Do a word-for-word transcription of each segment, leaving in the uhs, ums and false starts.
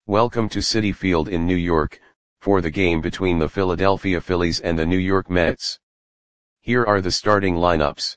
Welcome to Citi Field in New York, for the game between the Philadelphia Phillies and the New York Mets. Here are the starting lineups.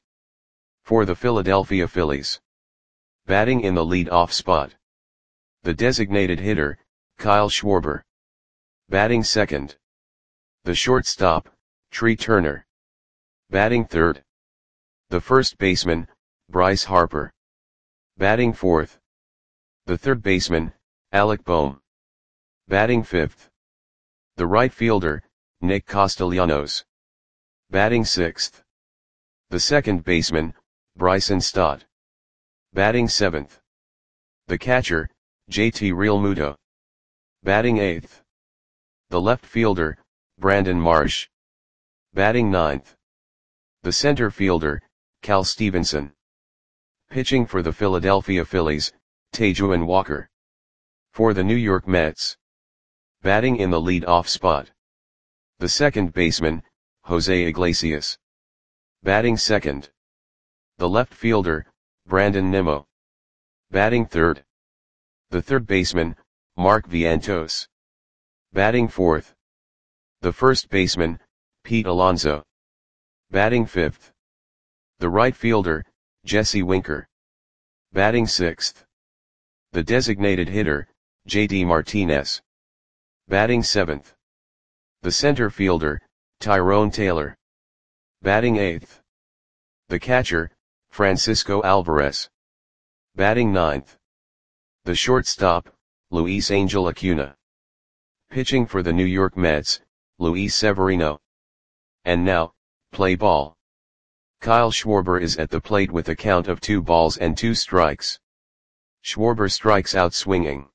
For the Philadelphia Phillies. Batting in the lead-off spot. The designated hitter, Kyle Schwarber. Batting second. The shortstop, Trea Turner. Batting third. The first baseman, Bryce Harper. Batting fourth. The third baseman, Alec Bohm. Batting fifth. The right fielder, Nick Castellanos. Batting sixth. The second baseman, Bryson Stott. Batting seventh. The catcher, J T Realmuto. Batting eighth. The left fielder, Brandon Marsh. Batting ninth. The center fielder, Cal Stevenson. Pitching for the Philadelphia Phillies, Taijuan Walker. For the New York Mets. Batting in the lead-off spot. The second baseman, Jose Iglesias. Batting second. The left fielder, Brandon Nimmo. Batting third. The third baseman, Mark Vientos. Batting fourth. The first baseman, Pete Alonso. Batting fifth. The right fielder, Jesse Winker. Batting sixth. The designated hitter, J D Martinez. Batting seventh. The center fielder, Tyrone Taylor. Batting eighth. The catcher, Francisco Alvarez. Batting ninth. The shortstop, Luis Angel Acuna. Pitching for the New York Mets, Luis Severino. And now, play ball. Kyle Schwarber is at the plate with a count of two balls and two strikes. Schwarber strikes out swinging.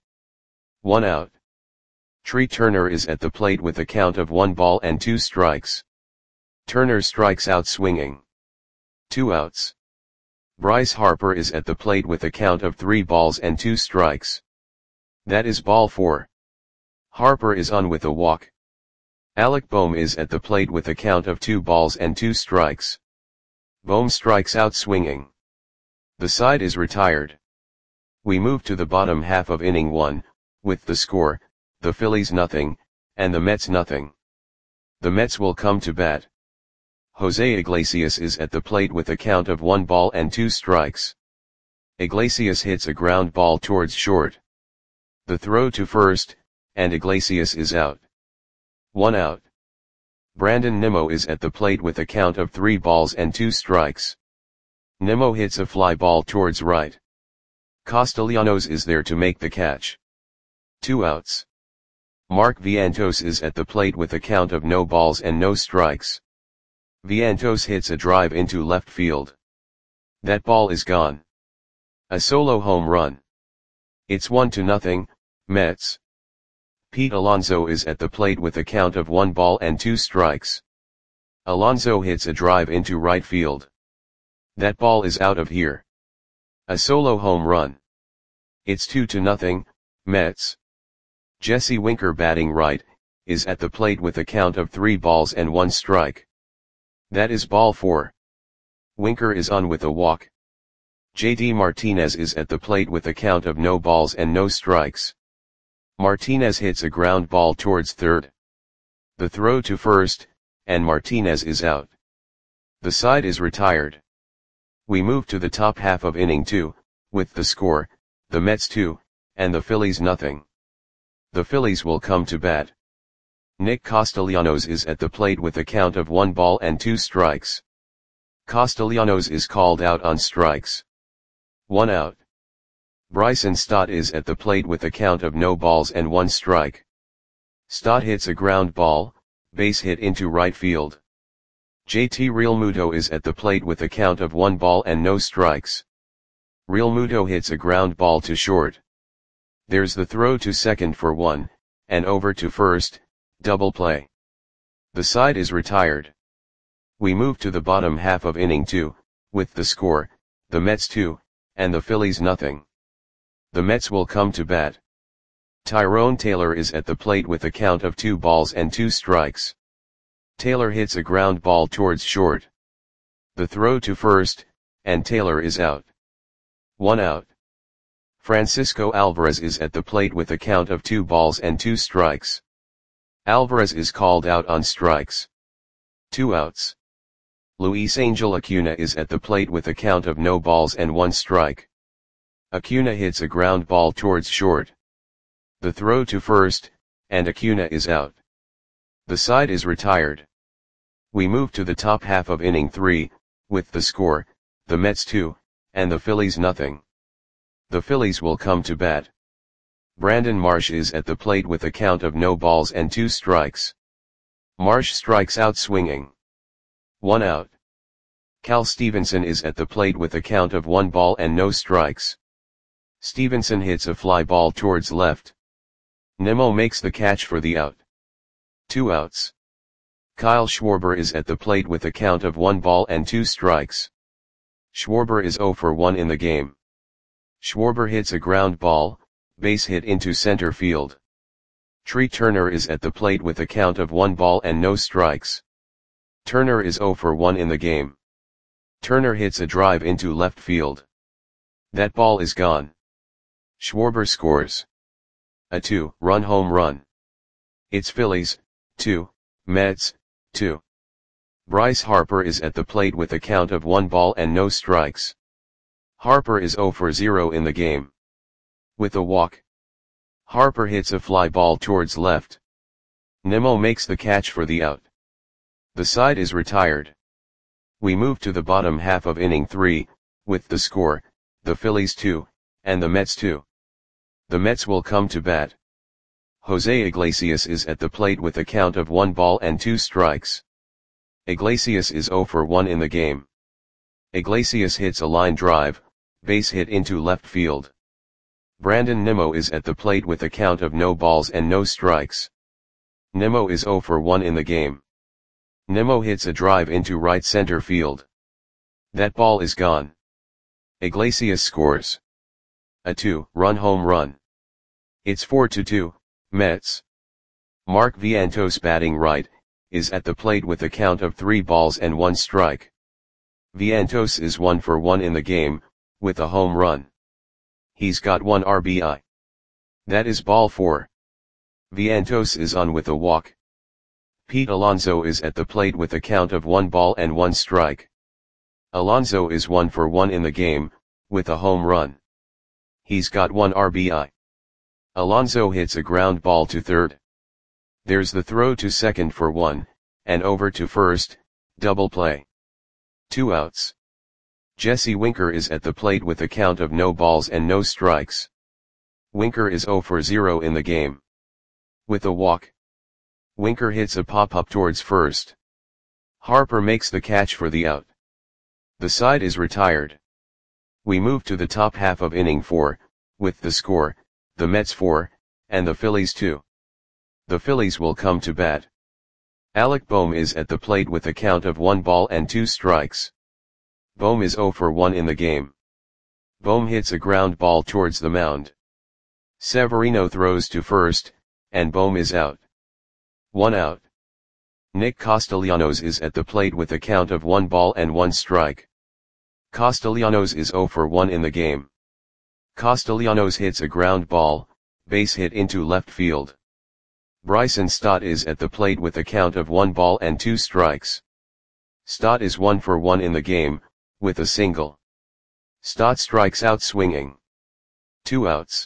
One out. Trea Turner is at the plate with a count of one ball and two strikes. Turner strikes out swinging. Two outs. Bryce Harper is at the plate with a count of three balls and two strikes. That is ball four. Harper is on with a walk. Alec Bohm is at the plate with a count of two balls and two strikes. Bohm strikes out swinging. The side is retired. We move to the bottom half of inning one, with the score, the Phillies nothing, and the Mets nothing. The Mets will come to bat. Jose Iglesias is at the plate with a count of one ball and two strikes. Iglesias hits a ground ball towards short. The throw to first, and Iglesias is out. One out. Brandon Nimmo is at the plate with a count of three balls and two strikes. Nimmo hits a fly ball towards right. Castellanos is there to make the catch. Two outs. Mark Vientos is at the plate with a count of no balls and no strikes. Vientos hits a drive into left field. That ball is gone. A solo home run. It's one to nothing, Mets. Pete Alonso is at the plate with a count of one ball and two strikes. Alonso hits a drive into right field. That ball is out of here. A solo home run. It's two to nothing, Mets. Jesse Winker batting right, is at the plate with a count of three balls and one strike. That is ball four. Winker is on with a walk. J D Martinez is at the plate with a count of no balls and no strikes. Martinez hits a ground ball towards third. The throw to first, and Martinez is out. The side is retired. We move to the top half of inning two, with the score, the Mets two, and the Phillies nothing. The Phillies will come to bat. Nick Castellanos is at the plate with a count of one ball and two strikes. Castellanos is called out on strikes. One out. Bryson Stott is at the plate with a count of no balls and one strike. Stott hits a ground ball, base hit into right field. J T Realmuto is at the plate with a count of one ball and no strikes. Realmuto hits a ground ball to short. There's the throw to second for one, and over to first, double play. The side is retired. We move to the bottom half of inning two, with the score, the Mets two, and the Phillies nothing. The Mets will come to bat. Tyrone Taylor is at the plate with a count of two balls and two strikes. Taylor hits a ground ball towards short. The throw to first, and Taylor is out. One out. Francisco Alvarez is at the plate with a count of two balls and two strikes. Alvarez is called out on strikes. Two outs. Luis Angel Acuna is at the plate with a count of no balls and one strike. Acuna hits a ground ball towards short. The throw to first, and Acuna is out. The side is retired. We move to the top half of inning three, with the score, the Mets two, and the Phillies nothing. The Phillies will come to bat. Brandon Marsh is at the plate with a count of no balls and two strikes. Marsh strikes out swinging. One out. Cal Stevenson is at the plate with a count of one ball and no strikes. Stevenson hits a fly ball towards left. Nimmo makes the catch for the out. Two outs. Kyle Schwarber is at the plate with a count of one ball and two strikes. Schwarber is zero for one in the game. Schwarber hits a ground ball, base hit into center field. Tree Turner is at the plate with a count of one ball and no strikes. Turner is zero for one in the game. Turner hits a drive into left field. That ball is gone. Schwarber scores a two-run home run. It's Phillies, two, Mets, two. Bryce Harper is at the plate with a count of one ball and no strikes. Harper is zero for zero in the game. With a walk. Harper hits a fly ball towards left. Nimmo makes the catch for the out. The side is retired. We move to the bottom half of inning three, with the score, the Phillies two, and the Mets two. The Mets will come to bat. Jose Iglesias is at the plate with a count of one ball and two strikes. Iglesias is zero for one in the game. Iglesias hits a line drive, base hit into left field. Brandon Nimmo is at the plate with a count of no balls and no strikes. Nimmo is zero for one in the game. Nimmo hits a drive into right center field. That ball is gone. Iglesias scores a two-run home run. It's four to two, Mets. Mark Vientos, batting right, is at the plate with a count of three balls and one strike. Vientos is one for one in the game, with a home run. He's got one R B I. That is ball four. Vientos is on with a walk. Pete Alonso is at the plate with a count of one ball and one strike. Alonso is one for one in the game, with a home run. He's got one R B I. Alonso hits a ground ball to third. There's the throw to second for one, and over to first, double play. Two outs. Jesse Winker is at the plate with a count of no balls and no strikes. Winker is zero for zero in the game. With a walk. Winker hits a pop-up towards first. Harper makes the catch for the out. The side is retired. We move to the top half of inning four, with the score, the Mets four, and the Phillies two. The Phillies will come to bat. Alec Bohm is at the plate with a count of one ball and two strikes. Bohm is zero for one in the game. Bohm hits a ground ball towards the mound. Severino throws to first, and Bohm is out. One out. Nick Castellanos is at the plate with a count of one ball and one strike. Castellanos is zero for one in the game. Castellanos hits a ground ball, base hit into left field. Bryson Stott is at the plate with a count of one ball and two strikes. Stott is one for one in the game, with a single. Stott strikes out swinging. Two outs.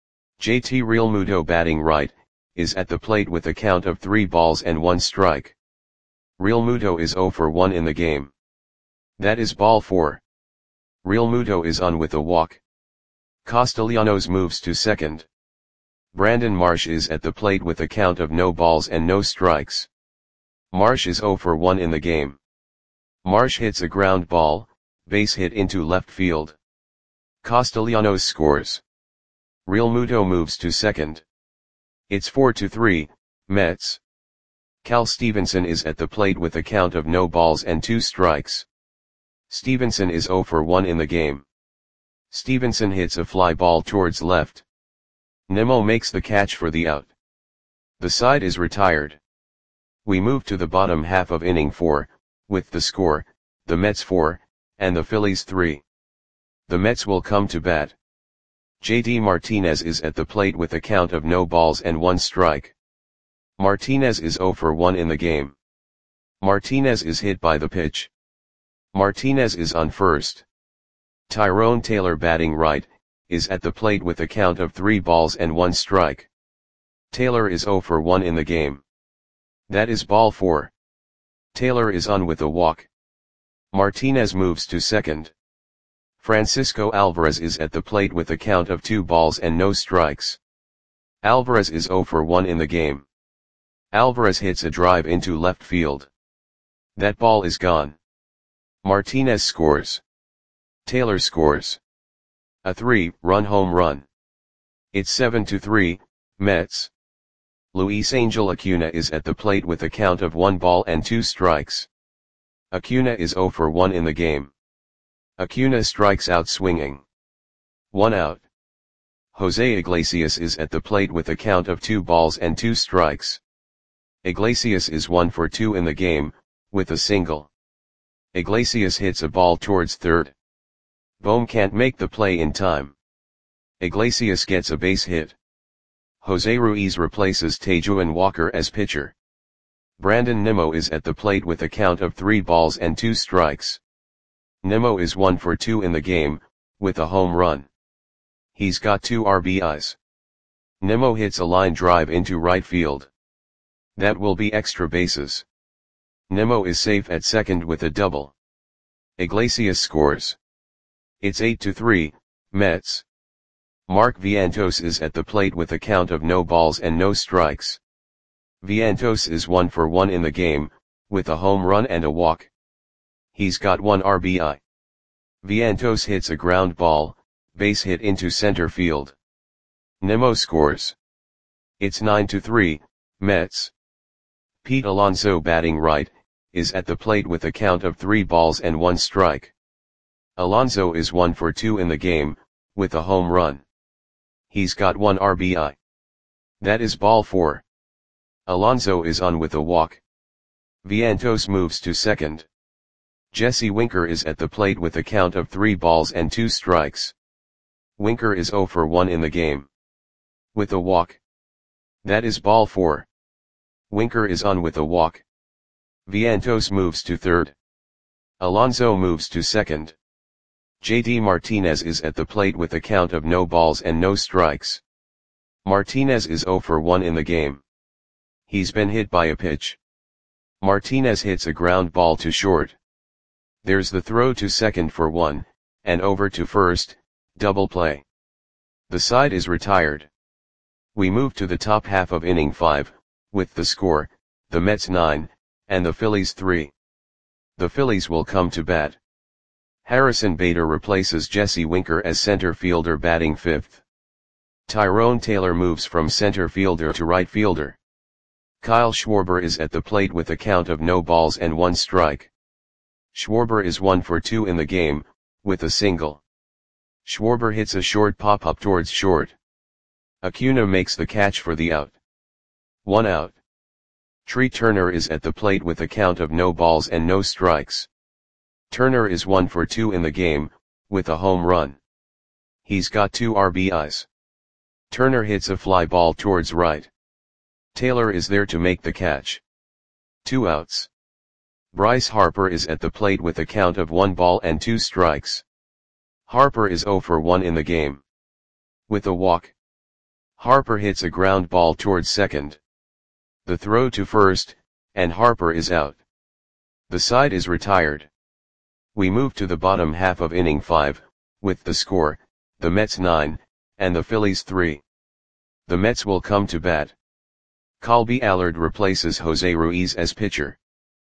J T Realmuto, batting right, is at the plate with a count of three balls and one strike. Realmuto is zero for one in the game. That is ball four. Realmuto is on with a walk. Castellanos moves to second. Brandon Marsh is at the plate with a count of no balls and no strikes. Marsh is zero for one in the game. Marsh hits a ground ball, base hit into left field. Castellanos scores. Realmuto moves to second. It's four to three, Mets. Cal Stevenson is at the plate with a count of no balls and two strikes. Stevenson is zero for one in the game. Stevenson hits a fly ball towards left. Nimmo makes the catch for the out. The side is retired. We move to the bottom half of inning four, with the score, the Mets four, and the Phillies three. The Mets will come to bat. J D Martinez is at the plate with a count of no balls and one strike. Martinez is zero for one in the game. Martinez is hit by the pitch. Martinez is on first. Tyrone Taylor, batting right, is at the plate with a count of three balls and one strike. Taylor is zero for one in the game. That is ball four. Taylor is on with a walk. Martinez moves to second. Francisco Alvarez is at the plate with a count of two balls and no strikes. Alvarez is zero for one in the game. Alvarez hits a drive into left field. That ball is gone. Martinez scores. Taylor scores. A three-run home run. It's seven to three, Mets. Luis Angel Acuna is at the plate with a count of one ball and two strikes. Acuna is zero for one in the game. Acuna strikes out swinging. One out. Jose Iglesias is at the plate with a count of two balls and two strikes. Iglesias is one for two in the game, with a single. Iglesias hits a ball towards third. Bohm can't make the play in time. Iglesias gets a base hit. Jose Ruiz replaces Tejuan Walker as pitcher. Brandon Nimmo is at the plate with a count of three balls and two strikes. Nimmo is one for two in the game, with a home run. He's got two R B Is. Nimmo hits a line drive into right field. That will be extra bases. Nimmo is safe at second with a double. Iglesias scores. It's eight to three, Mets. Mark Vientos is at the plate with a count of no balls and no strikes. Vientos is one for one in the game, with a home run and a walk. He's got one R B I. Vientos hits a ground ball, base hit into center field. Nimmo scores. It's nine to three, Mets. Pete Alonso, batting right, is at the plate with a count of three balls and one strike. Alonso is one for two in the game, with a home run. He's got one R B I. That is ball four. Alonso is on with a walk. Vientos moves to second. Jesse Winker is at the plate with a count of three balls and two strikes. Winker is zero for one in the game. With a walk. That is ball four. Winker is on with a walk. Vientos moves to third. Alonso moves to second. J D Martinez is at the plate with a count of no balls and no strikes. Martinez is zero for one in the game. He's been hit by a pitch. Martinez hits a ground ball to short. There's the throw to second for one, and over to first, double play. The side is retired. We move to the top half of inning five, with the score, the Mets nine, and the Phillies three. The Phillies will come to bat. Harrison Bader replaces Jesse Winker as center fielder, batting fifth. Tyrone Taylor moves from center fielder to right fielder. Kyle Schwarber is at the plate with a count of no balls and one strike. Schwarber is one for two in the game, with a single. Schwarber hits a short pop-up towards short. Acuna makes the catch for the out. One out. Trey Turner is at the plate with a count of no balls and no strikes. Turner is one for two in the game, with a home run. He's got two R B Is. Turner hits a fly ball towards right. Taylor is there to make the catch. Two outs. Bryce Harper is at the plate with a count of one ball and two strikes. Harper is zero for one in the game. With a walk. Harper hits a ground ball towards second. The throw to first, and Harper is out. The side is retired. We move to the bottom half of inning five, with the score, the Mets nine, and the Phillies three. The Mets will come to bat. Colby Allard replaces Jose Ruiz as pitcher.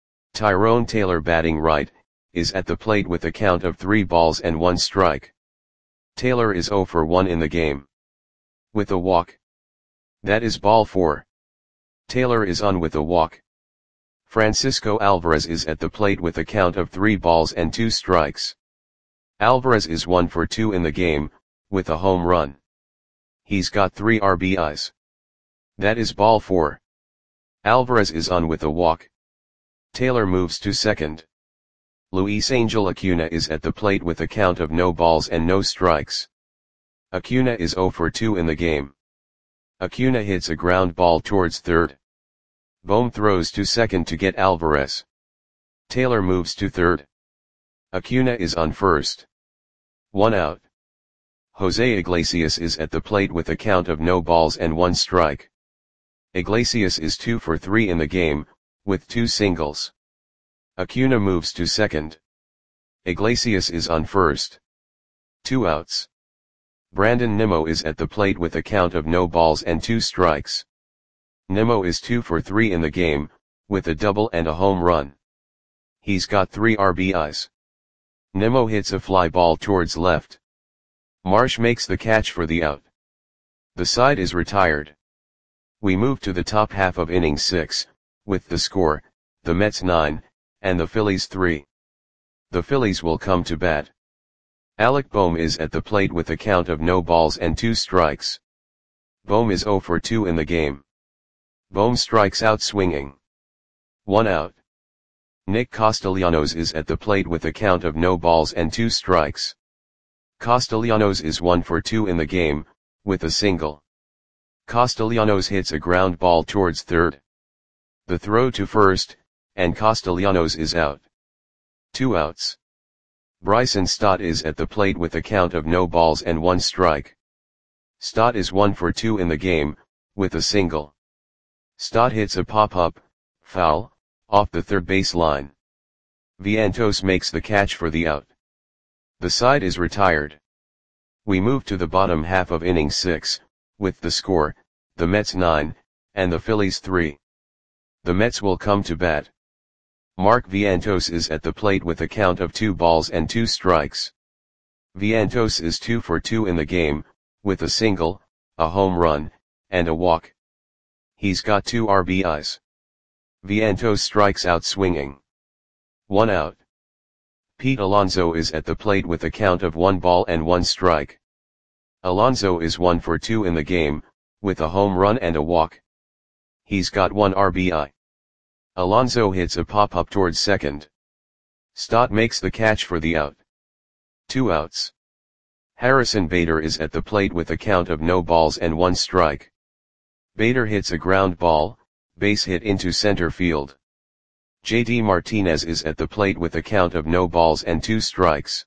Tyrone Taylor, batting right, is at the plate with a count of three balls and one strike. Taylor is zero for one in the game. With a walk. That is ball four. Taylor is on with a walk. Francisco Alvarez is at the plate with a count of three balls and two strikes. Alvarez is one for two in the game, with a home run. He's got three R B Is. That is ball four. Alvarez is on with a walk. Taylor moves to second. Luis Angel Acuna is at the plate with a count of no balls and no strikes. Acuna is zero for two in the game. Acuna hits a ground ball towards third. Bohm throws to second to get Alvarez. Taylor moves to third. Acuna is on first. One out. Jose Iglesias is at the plate with a count of no balls and one strike. Iglesias is two for three in the game, with two singles. Acuna moves to second. Iglesias is on first. Two outs. Brandon Nimmo is at the plate with a count of no balls and two strikes. Nimmo is two for three in the game, with a double and a home run. He's got three R B Is. Nimmo hits a fly ball towards left. Marsh makes the catch for the out. The side is retired. We move to the top half of inning six, with the score, the Mets nine, and the Phillies three. The Phillies will come to bat. Alec Bohm is at the plate with a count of no balls and two strikes. Bohm is zero for two in the game. Bohm strikes out swinging. One out. Nick Castellanos is at the plate with a count of no balls and two strikes. Castellanos is one for two in the game, with a single. Castellanos hits a ground ball towards third. The throw to first, and Castellanos is out. Two outs. Bryson Stott is at the plate with a count of no balls and one strike. Stott is one for two in the game, with a single. Stott hits a pop-up, foul, off the third base line. Vientos makes the catch for the out. The side is retired. We move to the bottom half of inning six, with the score, the Mets nine, and the Phillies three. The Mets will come to bat. Mark Vientos is at the plate with a count of two balls and two strikes. Vientos is two for two in the game, with a single, a home run, and a walk. He's got two R B Is. Vientos strikes out swinging. One out. Pete Alonso is at the plate with a count of one ball and one strike. Alonso is one for two in the game, with a home run and a walk. He's got one R B I. Alonso hits a pop-up towards second. Stott makes the catch for the out. Two outs. Harrison Bader is at the plate with a count of no balls and one strike. Bader hits a ground ball, base hit into center field. J D Martinez is at the plate with a count of no balls and two strikes.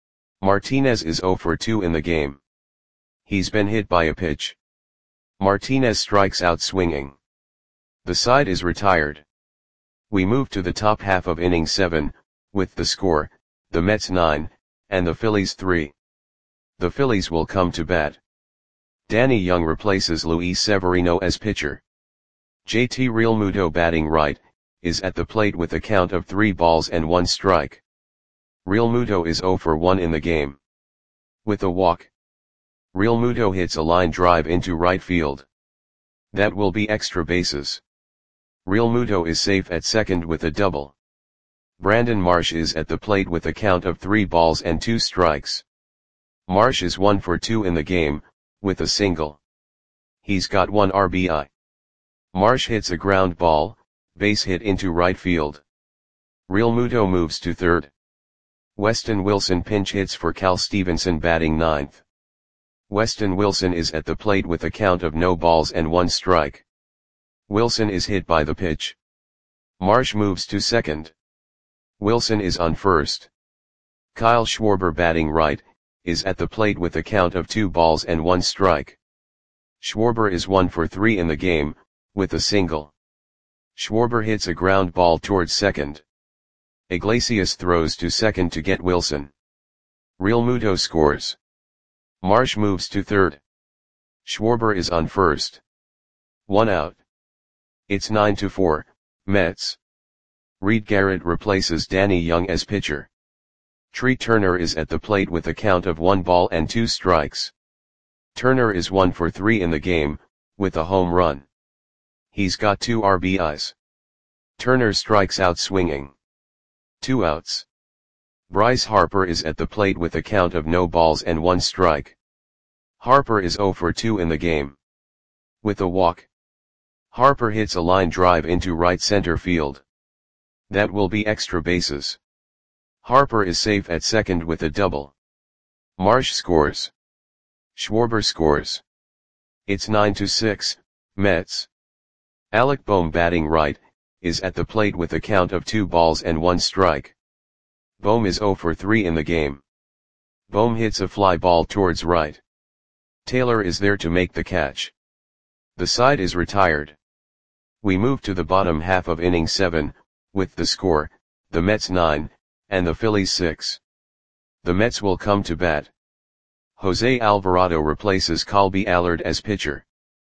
Martinez is zero for two in the game. He's been hit by a pitch. Martinez strikes out swinging. The side is retired. We move to the top half of inning seven, with the score, the Mets nine, and the Phillies three. The Phillies will come to bat. Danny Young replaces Luis Severino as pitcher. J T Realmuto batting right, is at the plate with a count of three balls and one strike. Realmuto is zero for one in the game. With a walk. Realmuto hits a line drive into right field. That will be extra bases. Realmuto is safe at second with a double. Brandon Marsh is at the plate with a count of three balls and two strikes. Marsh is one for two in the game, with a single. He's got one R B I. Marsh hits a ground ball, base hit into right field. Realmuto moves to third. Weston Wilson pinch hits for Cal Stevenson batting ninth. Weston Wilson is at the plate with a count of no balls and one strike. Wilson is hit by the pitch. Marsh moves to second. Wilson is on first. Kyle Schwarber batting right, is at the plate with a count of two balls and one strike. Schwarber is one for three in the game, with a single. Schwarber hits a ground ball towards second. Iglesias throws to second to get Wilson. Realmuto scores. Marsh moves to third. Schwarber is on first. One out. It's nine to four, Mets. Reed Garrett replaces Danny Young as pitcher. Tree Turner is at the plate with a count of one ball and two strikes. Turner is one for three in the game, with a home run. He's got two R B Is. Turner strikes out swinging. Two outs. Bryce Harper is at the plate with a count of no balls and one strike. Harper is zero for two in the game. With a walk. Harper hits a line drive into right center field. That will be extra bases. Harper is safe at second with a double. Marsh scores. Schwarber scores. It's nine to six, Mets. Alec Bohm batting right, is at the plate with a count of two balls and one strike. Bohm is zero for three in the game. Bohm hits a fly ball towards right. Taylor is there to make the catch. The side is retired. We move to the bottom half of inning seven, with the score, the Mets nine, and the Phillies six. The Mets will come to bat. Jose Alvarado replaces Colby Allard as pitcher.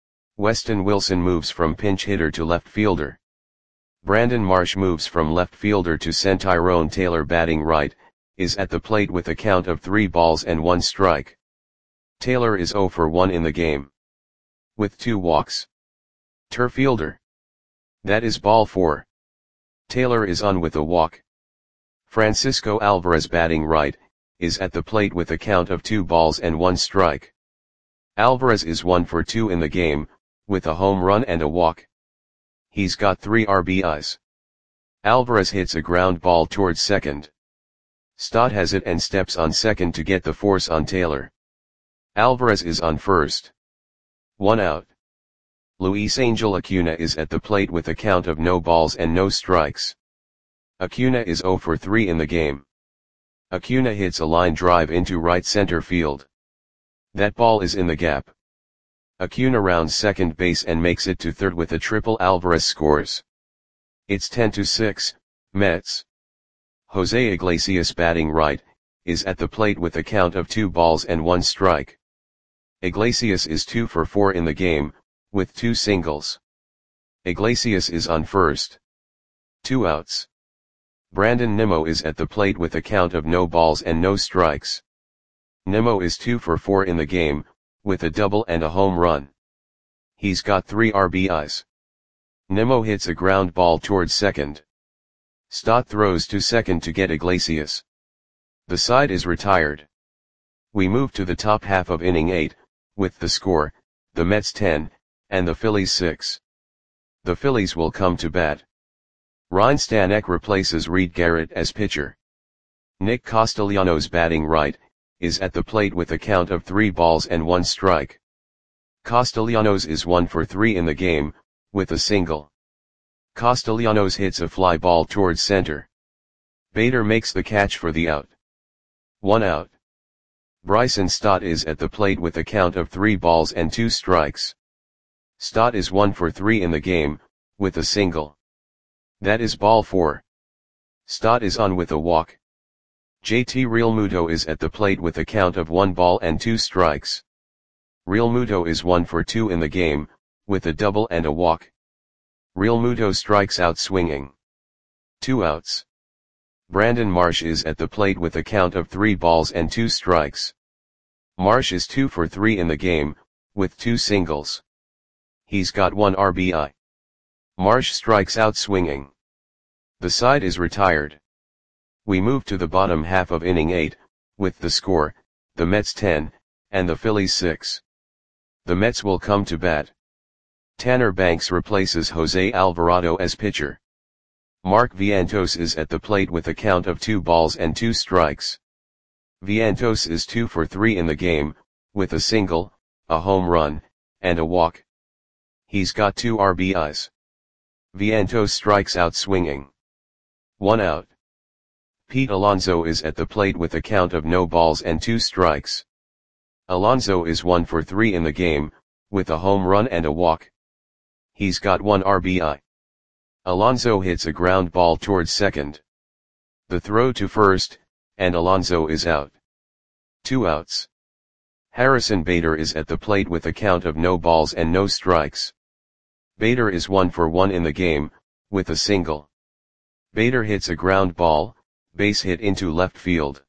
Weston Wilson moves from pinch hitter to left fielder. Brandon Marsh moves from left fielder to center. Tyrone Taylor batting right, is at the plate with a count of three balls and one strike. Taylor is zero for one in the game, with two walks. Turf fielder. That is ball four. Taylor is on with a walk. Francisco Alvarez batting right, is at the plate with a count of two balls and one strike. Alvarez is one for two in the game, with a home run and a walk. He's got three R B Is. Alvarez hits a ground ball towards second. Stott has it and steps on second to get the force on Taylor. Alvarez is on first. One out. Luis Angel Acuna is at the plate with a count of no balls and no strikes. Acuna is zero for three in the game. Acuna hits a line drive into right center field. That ball is in the gap. Acuna rounds second base and makes it to third with a triple. Alvarez scores. It's ten to six, Mets. Jose Iglesias batting right, is at the plate with a count of two balls and one strike. Iglesias is two for four in the game, with two singles. Iglesias is on first. Two outs. Brandon Nimmo is at the plate with a count of no balls and no strikes. Nimmo is two for four in the game, with a double and a home run. He's got three R B Is. Nimmo hits a ground ball towards second. Stott throws to second to get Iglesias. The side is retired. We move to the top half of inning eight, with the score, the Mets ten, and the Phillies six. The Phillies will come to bat. Ryan Stanek replaces Reed Garrett as pitcher. Nick Castellanos batting right, is at the plate with a count of three balls and one strike. Castellanos is one for three in the game, with a single. Castellanos hits a fly ball towards center. Bader makes the catch for the out. One out. Bryson Stott is at the plate with a count of three balls and two strikes. Stott is one for three in the game, with a single. That is ball four. Stott is on with a walk. J T Realmuto is at the plate with a count of one ball and two strikes. Realmuto is one for two in the game, with a double and a walk. Realmuto strikes out swinging. Two outs. Brandon Marsh is at the plate with a count of three balls and two strikes. Marsh is two for three in the game, with two singles. He's got one R B I. Marsh strikes out swinging. The side is retired. We move to the bottom half of inning eight, with the score, the Mets ten, and the Phillies six. The Mets will come to bat. Tanner Banks replaces Jose Alvarado as pitcher. Mark Vientos is at the plate with a count of two balls and two strikes. Vientos is two for three in the game, with a single, a home run, and a walk. He's got two R B Is. Vientos strikes out swinging. One out. Pete Alonso is at the plate with a count of no balls and two strikes. Alonso is one for three in the game, with a home run and a walk. He's got one R B I. Alonso hits a ground ball towards second. The throw to first, and Alonso is out. Two outs. Harrison Bader is at the plate with a count of no balls and no strikes. Bader is one for one in the game, with a single. Bader hits a ground ball, base hit into left field.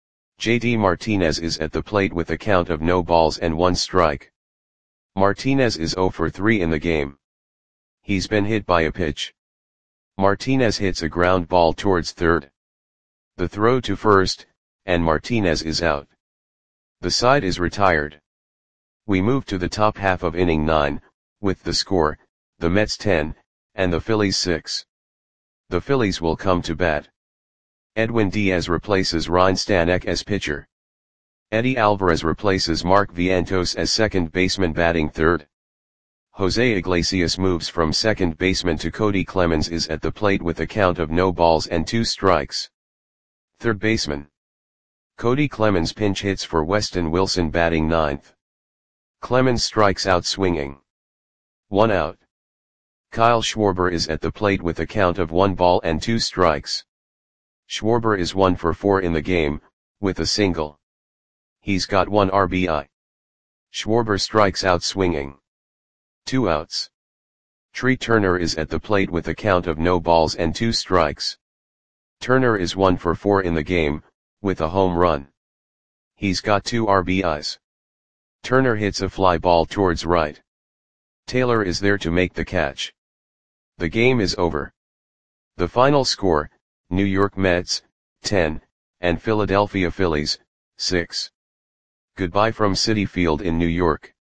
J D Martinez is at the plate with a count of no balls and one strike. Martinez is zero for three in the game. He's been hit by a pitch. Martinez hits a ground ball towards third. The throw to first, and Martinez is out. The side is retired. We move to the top half of inning nine, with the score, the Mets ten, and the Phillies six. The Phillies will come to bat. Edwin Diaz replaces Ryan Stanek as pitcher. Eddie Alvarez replaces Mark Vientos as second baseman batting third. Jose Iglesias moves from second baseman to Cody Clemens is at the plate with a count of no balls and two strikes. Third baseman. Cody Clemens pinch hits for Weston Wilson batting ninth. Clemens strikes out swinging. One out. Kyle Schwarber is at the plate with a count of one ball and two strikes. Schwarber is one for four in the game, with a single. He's got one R B I. Schwarber strikes out swinging. Two outs. Trey Turner is at the plate with a count of no balls and two strikes. Turner is one for four in the game, with a home run. He's got two R B Is. Turner hits a fly ball towards right. Taylor is there to make the catch. The game is over. The final score, New York Mets, ten, and Philadelphia Phillies, six. Goodbye from Citi Field in New York.